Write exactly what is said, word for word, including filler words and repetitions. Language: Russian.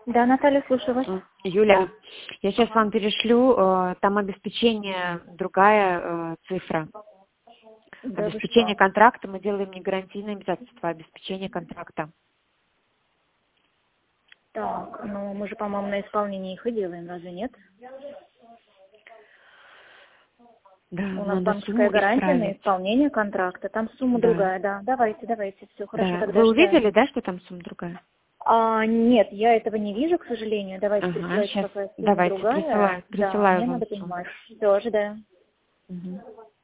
Да, Наталья, слушаю вас. Юля, я сейчас вам перешлю, э, там обеспечение, другая э, цифра. Да, Обеспечение контракта, мы делаем не гарантийные обязательства, а обеспечение контракта. Так, ну мы же, по-моему, на исполнение их и делаем, разве нет? Да, У нас надо банковская сумму гарантия на исправить. исполнение контракта, там сумма Да. другая, да. Давайте, давайте, все хорошо, Да. тогда Вы ожидаем. увидели, да, что там сумма другая? А, нет, я этого не вижу, к сожалению. Давайте Ага, присылайте, сейчас какая сумма давайте, другая. присылаю, Да, присылаю мне вам надо сумму. понимать. Все, ожидаем. Угу.